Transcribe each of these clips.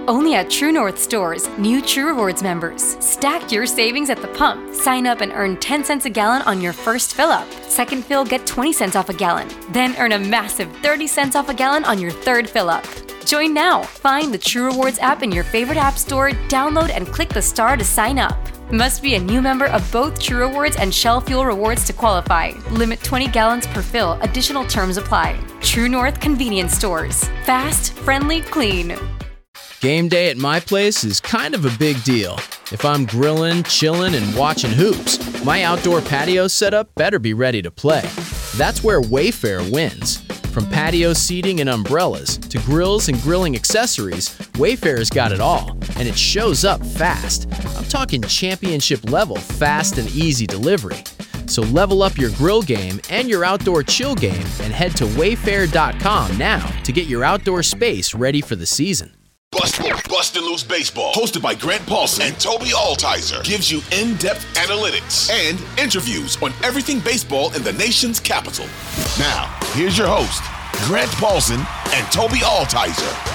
Only at True North stores, new True Rewards members. Stack your savings at the pump. Sign up and earn 10 cents a gallon on your first fill-up. Second fill, get 20 cents off a gallon. Then earn a massive 30 cents off a gallon on your third fill-up. Join now. Find the True Rewards app in your favorite app store, download and click the star to sign up. Must be a new member of both True Rewards and Shell Fuel Rewards to qualify. Limit 20 gallons per fill. Additional terms apply. True North Convenience Stores. Fast, friendly, clean. Game day at my place is kind of a big deal. If I'm grilling, chilling, and watching hoops, my outdoor patio setup better be ready to play. That's where Wayfair wins. From patio seating and umbrellas to grills and grilling accessories, Wayfair's got it all, and it shows up fast. I'm talking championship level fast and easy delivery. So level up your grill game and your outdoor chill game and head to wayfair.com now to get your outdoor space ready for the season. Bustin' Loose Baseball, hosted by Grant Paulson and Toby Altizer, gives you in-depth analytics and interviews on everything baseball in the nation's capital. Now, here's your host, Grant Paulson and Toby Altizer.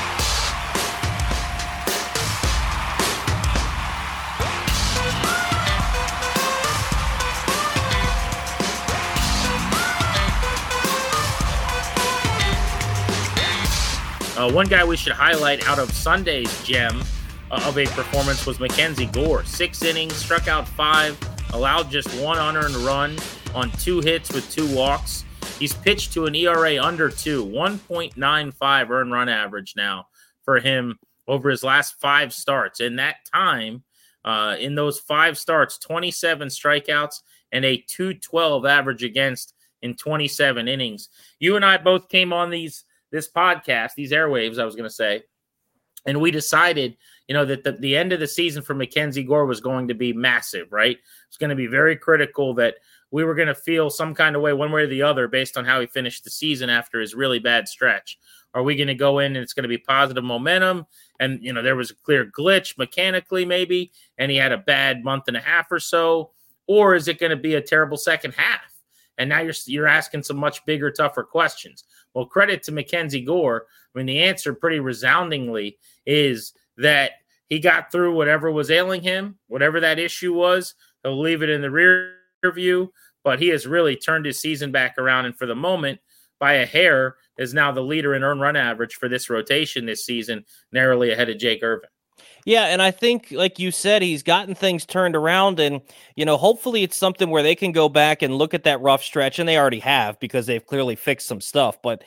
One guy we should highlight out of Sunday's gem of a performance was Mackenzie Gore. 6 innings, struck out 5, allowed just 1 unearned run on 2 hits with 2 walks. He's pitched to an ERA under 2, 1.95 earned run average now for him over his last 5 starts. In that time, in those 5 starts, 27 strikeouts and a 2.12 average against in 27 innings. You and I both came on this podcast, these airwaves, I was going to say, and we decided, that the end of the season for Mackenzie Gore was going to be massive, right? It's going to be very critical that we were going to feel some kind of way one way or the other based on how he finished the season after his really bad stretch. Are we going to go in and it's going to be positive momentum? And, there was a clear glitch mechanically maybe, and he had a bad month and a half or so, or is it going to be a terrible second half? And now you're asking some much bigger, tougher questions. Well, credit to Mackenzie Gore. I mean, the answer pretty resoundingly is that he got through whatever was ailing him, whatever that issue was. He'll leave it in the rear view, but he has really turned his season back around. And for the moment, by a hair, is now the leader in earned run average for this rotation this season, narrowly ahead of Jake Irvin. Yeah, and I think, like you said, he's gotten things turned around, and, hopefully it's something where they can go back and look at that rough stretch, and they already have because they've clearly fixed some stuff, but,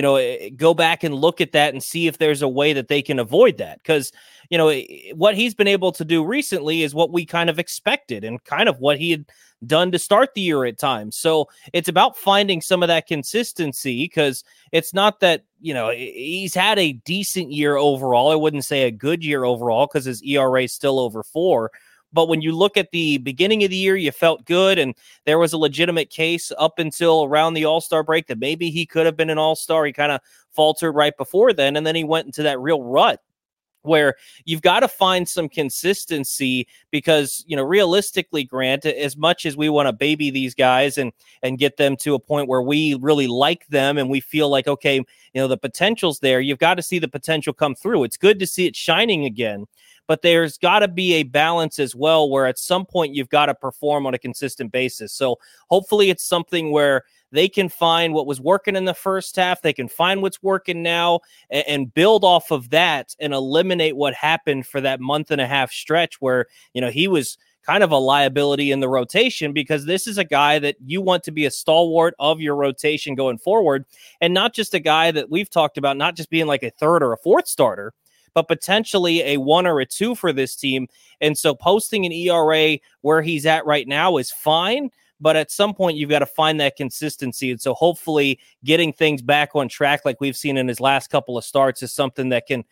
go back and look at that and see if there's a way that they can avoid that, because, what he's been able to do recently is what we kind of expected and kind of what he had done to start the year at times. So it's about finding some of that consistency, because it's not that, he's had a decent year overall. I wouldn't say a good year overall because his ERA is still over 4. But when you look at the beginning of the year, you felt good, and there was a legitimate case up until around the All-Star break that maybe he could have been an All-Star. He kind of faltered right before then, and then he went into that real rut where you've got to find some consistency because, realistically, Grant, as much as we want to baby these guys and get them to a point where we really like them and we feel like, okay, the potential's there, you've got to see the potential come through. It's good to see it shining again, but there's got to be a balance as well where at some point you've got to perform on a consistent basis. So hopefully it's something where they can find what was working in the first half. They can find what's working now and build off of that and eliminate what happened for that month and a half stretch where, he was kind of a liability in the rotation, because this is a guy that you want to be a stalwart of your rotation going forward, and not just a guy that we've talked about, not just being like a 3rd or a 4th starter, but potentially a 1 or a 2 for this team. And so posting an ERA where he's at right now is fine, but at some point you've got to find that consistency. And so hopefully getting things back on track like we've seen in his last couple of starts is something that can,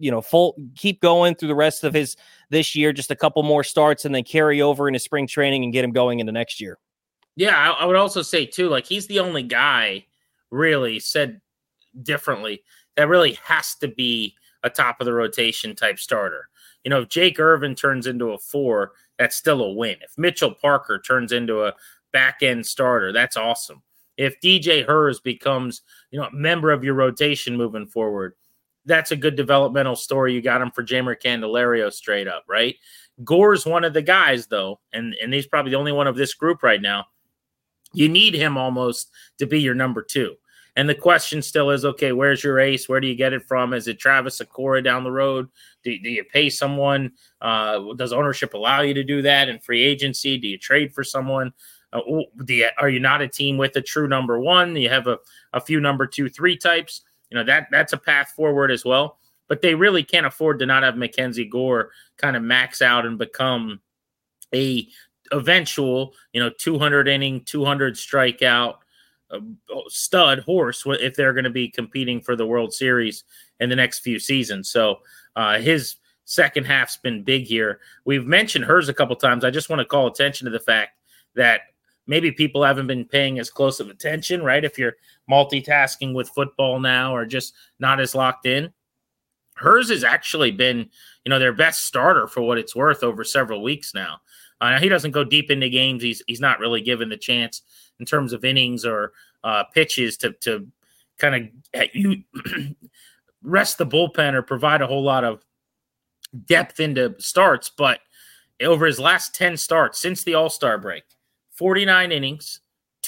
keep going through the rest of this year, just a couple more starts and then carry over into spring training and get him going into next year. Yeah, I would also say too, like he's the only guy really said differently that really has to be a top of the rotation type starter. If Jake Irvin turns into a 4, that's still a win. If Mitchell Parker turns into a back-end starter, that's awesome. If DJ Hers becomes, a member of your rotation moving forward, that's a good developmental story. You got him for Jeimer Candelario straight up, right? Gore's one of the guys, though, and he's probably the only one of this group right now. You need him almost to be your number 2. And the question still is, okay, where's your ace? Where do you get it from? Is it Travis Sakura down the road? Do you pay someone? Does ownership allow you to do that in free agency? Do you trade for someone? Are you not a team with a true number 1? You have a few number 2, 3 types. That's a path forward as well. But they really can't afford to not have Mackenzie Gore kind of max out and become a eventual, 200 inning, 200 strikeout stud horse if they're going to be competing for the World Series in the next few seasons. So his second half's been big here. We've mentioned hers a couple times. I just want to call attention to the fact that maybe people haven't been paying as close of attention, right? If you're multitasking with football now or just not as locked in. Hers has actually been, their best starter for what it's worth over several weeks now. Now he doesn't go deep into games. He's not really given the chance in terms of innings or pitches to kind of rest the bullpen or provide a whole lot of depth into starts. But over his last 10 starts since the All-Star break, 49 innings,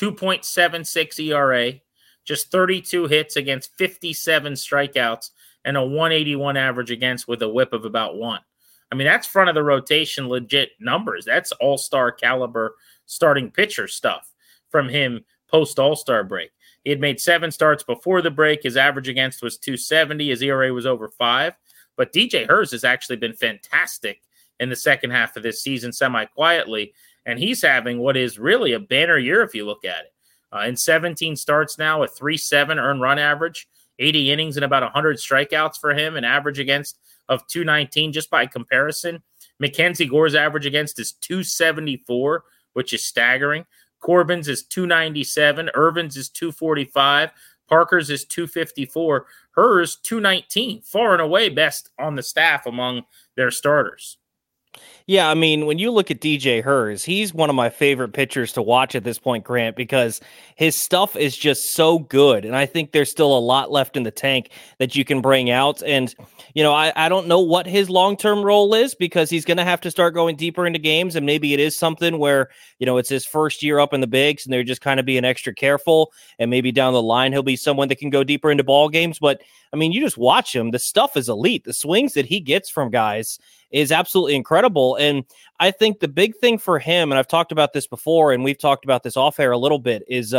2.76 ERA, just 32 hits against 57 strikeouts, and a 181 average against with a whip of about 1. I mean, that's front of the rotation legit numbers. That's all-star caliber starting pitcher stuff from him post All-Star break. He had made 7 starts before the break. His average against was 270. His ERA was over 5. But DJ Hers has actually been fantastic in the second half of this season, semi-quietly. And he's having what is really a banner year if you look at it. In 17 starts now, a 3.7 earned run average, 80 innings and about 100 strikeouts for him, an average against of 219 just by comparison. Mackenzie Gore's average against is 274, which is staggering. Corbin's is 297. Irvin's is 245. Parker's is 254. Hers, 219. Far and away best on the staff among their starters. Yeah, I mean, when you look at DJ Hers, he's one of my favorite pitchers to watch at this point, Grant, because his stuff is just so good. And I think there's still a lot left in the tank that you can bring out. And, I don't know what his long-term role is because he's going to have to start going deeper into games. And maybe it is something where, it's his first year up in the bigs and they're just kind of being extra careful. And maybe down the line, he'll be someone that can go deeper into ball games. But, I mean, you just watch him. The stuff is elite. The swings that he gets from guys is absolutely incredible. And I think the big thing for him, and I've talked about this before, and we've talked about this off air a little bit, is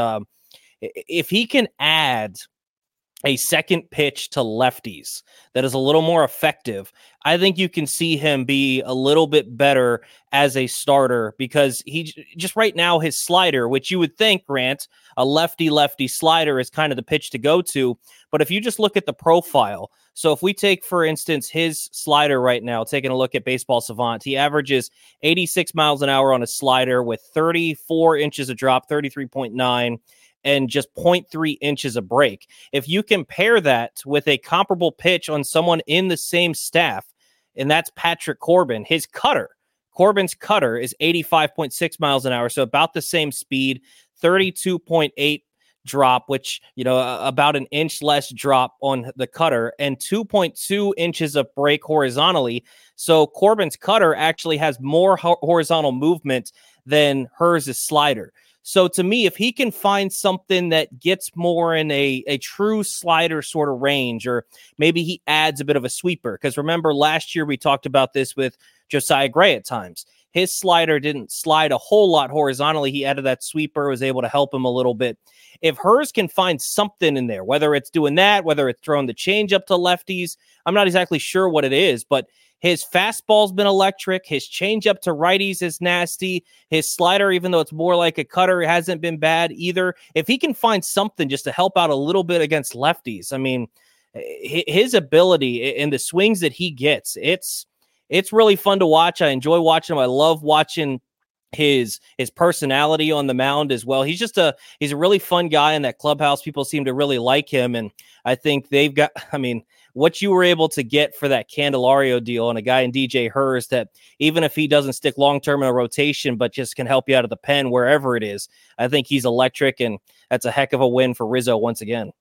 if he can add a second pitch to lefties that is a little more effective, I think you can see him be a little bit better as a starter because he just right now his slider, which you would think, Grant, a lefty slider is kind of the pitch to go to. But if you just look at the profile, so if we take, for instance, his slider right now, taking a look at Baseball Savant, he averages 86 miles an hour on a slider with 34 inches of drop, 33.9, and just 0.3 inches of break. If you compare that with a comparable pitch on someone in the same staff, and that's Patrick Corbin, Corbin's cutter is 85.6 miles an hour, so about the same speed, 32.8 drop, which, about an inch less drop on the cutter and 2.2 inches of break horizontally. So Corbin's cutter actually has more horizontal movement than Hers' slider. So to me, if he can find something that gets more in a true slider sort of range, or maybe he adds a bit of a sweeper, because remember last year we talked about this with Josiah Gray at times. His slider didn't slide a whole lot horizontally. He added that sweeper, was able to help him a little bit. If Hers can find something in there, whether it's doing that, whether it's throwing the changeup to lefties, I'm not exactly sure what it is, but his fastball's been electric. His changeup to righties is nasty. His slider, even though it's more like a cutter, hasn't been bad either. If he can find something just to help out a little bit against lefties, I mean, his ability and the swings that he gets, it's really fun to watch. I enjoy watching him. I love watching his personality on the mound as well. He's a really fun guy in that clubhouse. People seem to really like him. And I think they've got, what you were able to get for that Candelario deal and a guy in DJ Hers that even if he doesn't stick long-term in a rotation, but just can help you out of the pen wherever it is, I think he's electric, and that's a heck of a win for Rizzo once again.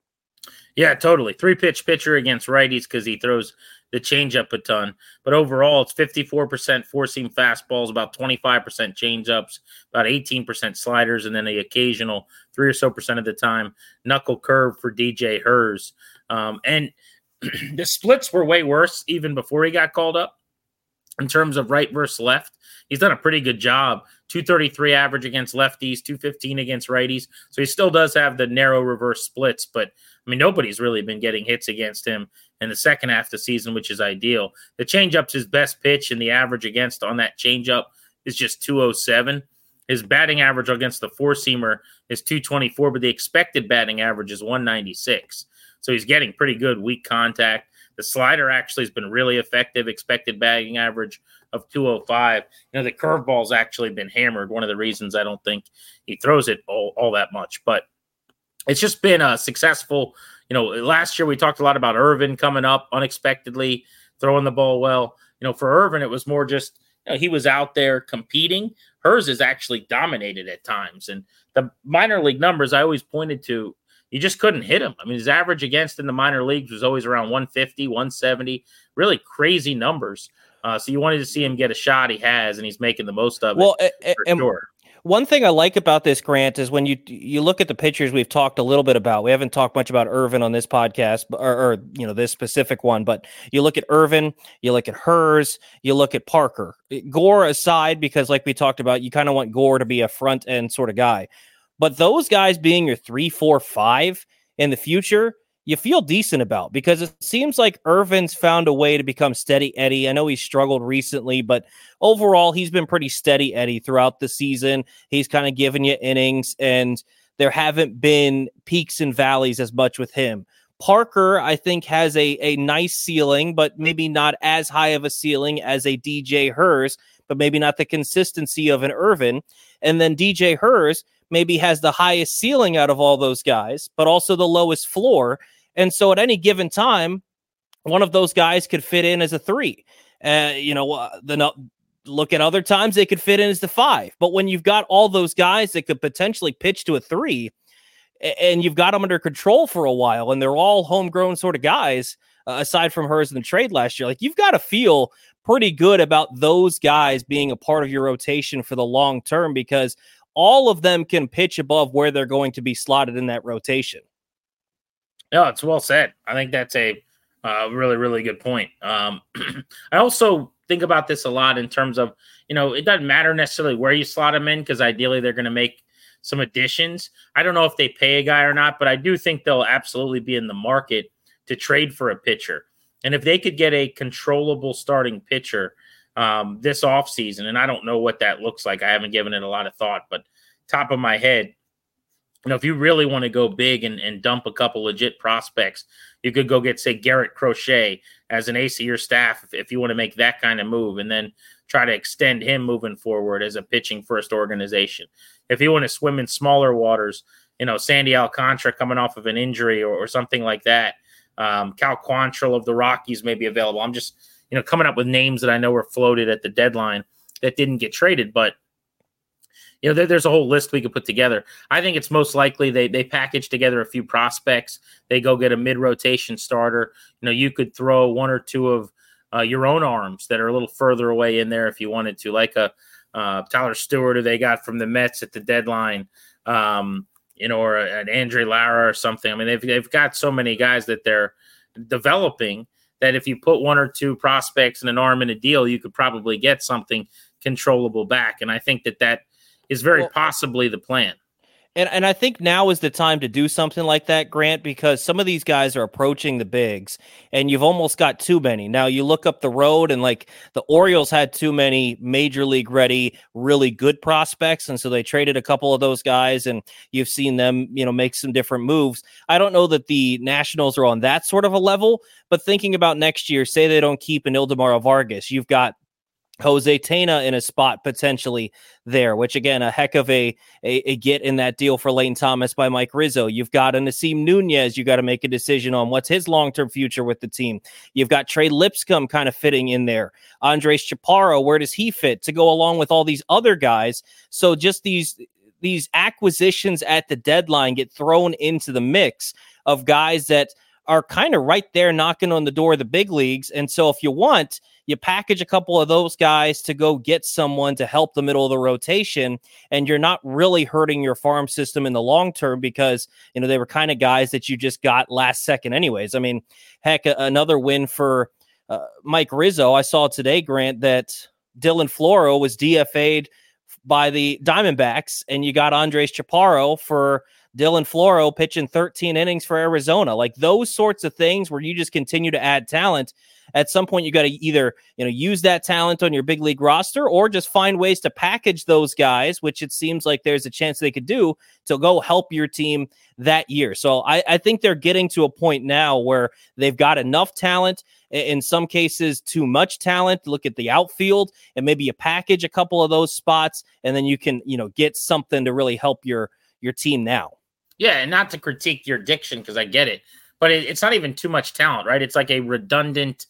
Yeah, totally. 3-pitch pitcher against righties because he throws the changeup a ton. But overall, it's 54% four-seam fastballs, about 25% changeups, about 18% sliders, and then the occasional 3 or so percent of the time knuckle curve for DJ Hers. And the splits were way worse even before he got called up in terms of right versus left. He's done a pretty good job. 233 average against lefties, 215 against righties. So he still does have the narrow reverse splits, but I mean, nobody's really been getting hits against him in the second half of the season, which is ideal. The changeup's his best pitch, and the average against on that changeup is just 207. His batting average against the four-seamer is 224, but the expected batting average is 196. So he's getting pretty good weak contact. The slider actually has been really effective, expected batting average of 205. The curveball's actually been hammered. One of the reasons I don't think he throws it all that much, but it's just been a successful. Last year we talked a lot about Irvin coming up unexpectedly, throwing the ball well. For Irvin, it was more just, he was out there competing. Hers is actually dominated at times. And the minor league numbers I always pointed to, you just couldn't hit him. I mean, his average against in the minor leagues was always around 150, 170, really crazy numbers. So you wanted to see him get a shot. He has, and he's making the most of it. Well, for sure. One thing I like about this, Grant, is when you look at the pitchers we've talked a little bit about. We haven't talked much about Irvin on this podcast, or this specific one, but you look at Irvin, you look at Hers, you look at Parker. Gore aside, because like we talked about, you kind of want Gore to be a front end sort of guy. But those guys being your 3, 4, 5 in the future, you feel decent about, because it seems like Irvin's found a way to become steady Eddie. I know he struggled recently, but overall he's been pretty steady Eddie throughout the season. He's kind of given you innings, and there haven't been peaks and valleys as much with him. Parker, I think, has a nice ceiling, but maybe not as high of a ceiling as a DJ Hers, but maybe not the consistency of an Irvin. And then DJ Hers maybe has the highest ceiling out of all those guys, but also the lowest floor. And so at any given time, one of those guys could fit in as a 3. Look at other times they could fit in as the 5. But when you've got all those guys that could potentially pitch to a 3, and you've got them under control for a while, and they're all homegrown sort of guys, aside from Hers in the trade last year, like, you've got to feel pretty good about those guys being a part of your rotation for the long term, because all of them can pitch above where they're going to be slotted in that rotation. No, it's well said. I think that's a really, really good point. I also think about this a lot in terms of, it doesn't matter necessarily where you slot them in, because ideally they're going to make some additions. I don't know if they pay a guy or not, but I do think they'll absolutely be in the market to trade for a pitcher. And if they could get a controllable starting pitcher this offseason, and I don't know what that looks like, I haven't given it a lot of thought, but top of my head, if you really want to go big and dump a couple legit prospects, you could go get, say, Garrett Crochet as an ace of your staff if you want to make that kind of move, and then try to extend him moving forward as a pitching first organization. If you want to swim in smaller waters, Sandy Alcantara coming off of an injury or something like that, Cal Quantrill of the Rockies may be available. I'm just, coming up with names that I know were floated at the deadline that didn't get traded, but there's a whole list we could put together. I think it's most likely they package together a few prospects. They go get a mid-rotation starter. You could throw 1 or 2 of your own arms that are a little further away in there if you wanted to, like a Tyler Stewart, who they got from the Mets at the deadline, or an Andre Lara or something. I mean, they've got so many guys that they're developing that if you put 1 or 2 prospects and an arm in a deal, you could probably get something controllable back. And I think that is very possibly the plan. And I think now is the time to do something like that, Grant, because some of these guys are approaching the bigs, and you've almost got too many. Now you look up the road, and like the Orioles had too many major league ready, really good prospects, and so they traded a couple of those guys, and you've seen them, make some different moves. I don't know that the Nationals are on that sort of a level, but thinking about next year, say they don't keep an Ildemaro Vargas, you've got Jose Tena in a spot potentially there, which again, a heck of a get in that deal for Lane Thomas by Mike Rizzo. You've got a Nasim Nunez you got to make a decision on what's his long-term future with the team. You've got Trey Lipscomb kind of fitting in there. Andres Chaparro, where does he fit to go along with all these other guys? So just these acquisitions at the deadline get thrown into the mix of guys that are kind of right there knocking on the door of the big leagues. And so if you want, you package a couple of those guys to go get someone to help the middle of the rotation, and you're not really hurting your farm system in the long term because, they were kind of guys that you just got last second anyways. I mean, heck, another win for Mike Rizzo. I saw today, Grant, that Dylan Floro was DFA'd by the Diamondbacks, and you got Andres Chaparro for Dylan Floro pitching 13 innings for Arizona. Like those sorts of things where you just continue to add talent. At some point, you got to either, use that talent on your big league roster or just find ways to package those guys, which it seems like there's a chance they could do to go help your team that year. So I think they're getting to a point now where they've got enough talent, in some cases too much talent. Look at the outfield, and maybe you package a couple of those spots, and then you can, get something to really help your team now. Yeah, and not to critique your diction, because I get it, but it's not even too much talent, right? It's like a redundant,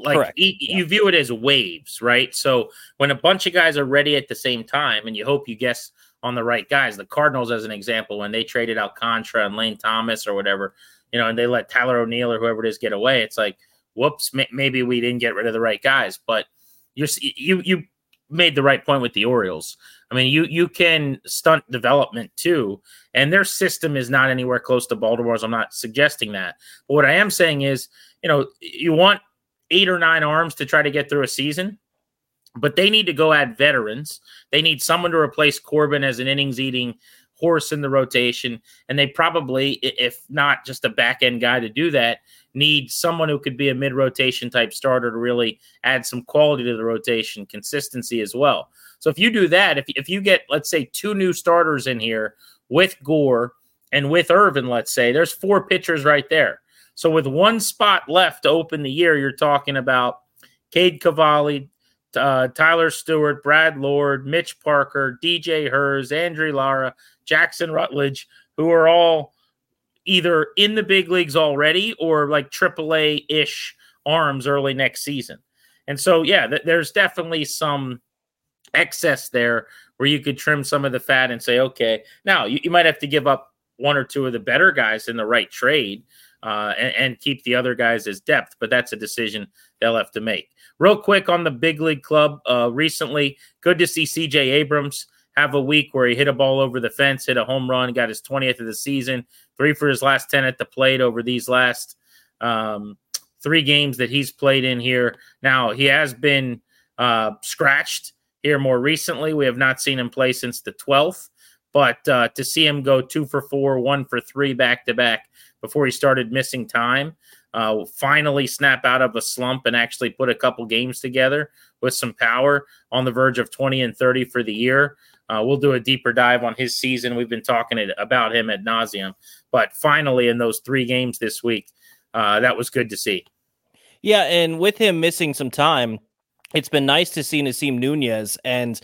you view it as waves, right? So when a bunch of guys are ready at the same time, and you hope you guess on the right guys, the Cardinals, as an example, when they traded Alcantara and Lane Thomas or whatever, and they let Tyler O'Neill or whoever it is get away, it's like, whoops, maybe we didn't get rid of the right guys. But you made the right point with the Orioles. I mean, you can stunt development too, and their system is not anywhere close to Baltimore's. I'm not suggesting that. But what I am saying is, you want 8 or 9 arms to try to get through a season, but they need to go add veterans. They need someone to replace Corbin as an innings-eating horse in the rotation, and they probably, if not just a back-end guy to do that, need someone who could be a mid-rotation type starter to really add some quality to the rotation, consistency as well. So if you do that, if you get, let's say, 2 new starters in here with Gore and with Irvin, let's say, there's 4 pitchers right there. So with 1 spot left to open the year, you're talking about Cade Cavalli, Tyler Stewart, Brad Lord, Mitch Parker, DJ Hers, Andrew Lara, Jackson Rutledge, who are all either in the big leagues already or like AAA-ish arms early next season. And so, yeah, there's definitely some excess there where you could trim some of the fat and say, okay, now you might have to give up 1 or 2 of the better guys in the right trade and keep the other guys as depth, but that's a decision they'll have to make. Real quick on the big league club, recently, good to see CJ Abrams have a week where he hit a ball over the fence, hit a home run, got his 20th of the season, 3 for his last 10 at the plate over these last 3 games that he's played in here. Now, he has been scratched here more recently. We have not seen him play since the 12th, but to see him go 2 for 4, 1 for 3 back-to-back before he started missing time, finally snap out of a slump and actually put a couple games together with some power on the verge of 20 and 30 for the year. We'll do a deeper dive on his season. We've been talking about him ad nauseum, but finally in those 3 games this week, that was good to see. Yeah, and with him missing some time, it's been nice to see Nasim Nunez, and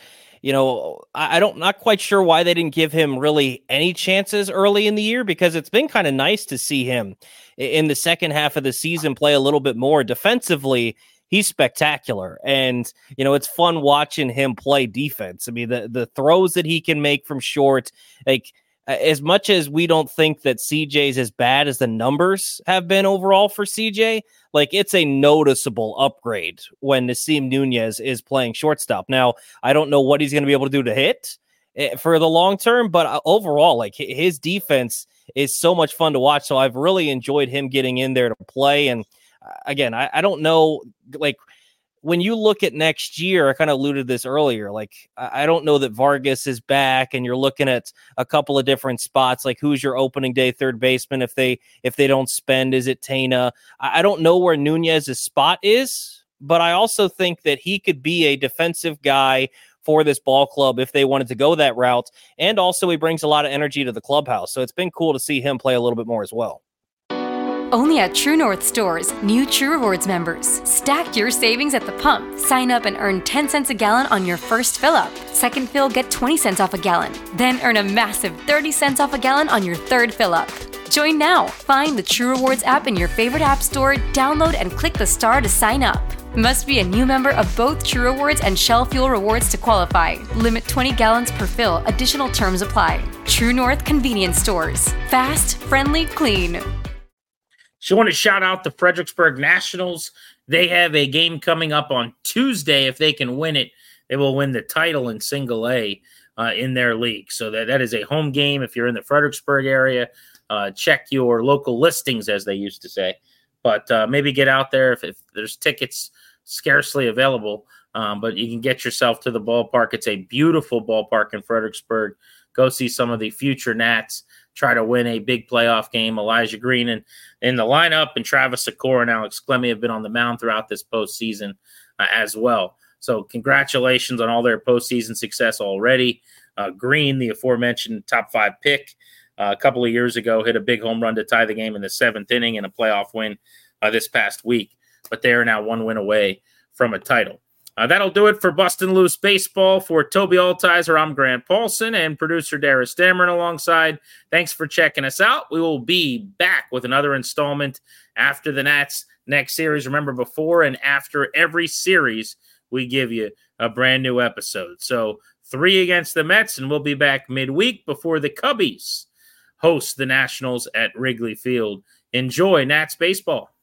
not quite sure why they didn't give him really any chances early in the year, because it's been kind of nice to see him in the second half of the season play a little bit more defensively. He's spectacular, and it's fun watching him play defense. I mean, the throws that he can make from short, like as much as we don't think that CJ's as bad as the numbers have been overall for CJ, like it's a noticeable upgrade when Nasim Nunez is playing shortstop. Now, I don't know what he's going to be able to do to hit for the long term, but overall, like his defense is so much fun to watch. So I've really enjoyed him getting in there to play. And again, I don't know, like when you look at next year, I kind of alluded to this earlier, like I don't know that Vargas is back, and you're looking at a couple of different spots, like who's your opening day third baseman if they don't spend, is it Tena? I don't know where Nunez's spot is, but I also think that he could be a defensive guy for this ball club if they wanted to go that route, and also he brings a lot of energy to the clubhouse, so it's been cool to see him play a little bit more as well. Only at True North stores, new True Rewards members. Stack your savings at the pump. Sign up and earn 10 cents a gallon on your first fill-up. Second fill, get 20 cents off a gallon. Then earn a massive 30 cents off a gallon on your third fill-up. Join now. Find the True Rewards app in your favorite app store, download and click the star to sign up. Must be a new member of both True Rewards and Shell Fuel Rewards to qualify. Limit 20 gallons per fill. Additional terms apply. True North Convenience Stores. Fast, friendly, clean. Just want to shout out the Fredericksburg Nationals. They have a game coming up on Tuesday. If they can win it, they will win the title in Single A in their league. So that is a home game. If you're in the Fredericksburg area, check your local listings, as they used to say. But maybe get out there if there's tickets scarcely available. But you can get yourself to the ballpark. It's a beautiful ballpark in Fredericksburg. Go see some of the future Nats try to win a big playoff game. Elijah Green in the lineup, and Travis Sikora and Alex Clemmie have been on the mound throughout this postseason as well. So congratulations on all their postseason success already. Green, the aforementioned top 5 pick, a couple of years ago, hit a big home run to tie the game in the 7th inning in a playoff win this past week. But they are now 1 win away from a title. That'll do it for Bustin' Loose Baseball. For Toby Altizer, I'm Grant Paulson, and producer Darius Dameron alongside. Thanks for checking us out. We will be back with another installment after the Nats' next series. Remember, before and after every series, we give you a brand new episode. So 3 against the Mets, and we'll be back midweek before the Cubbies host the Nationals at Wrigley Field. Enjoy Nats baseball.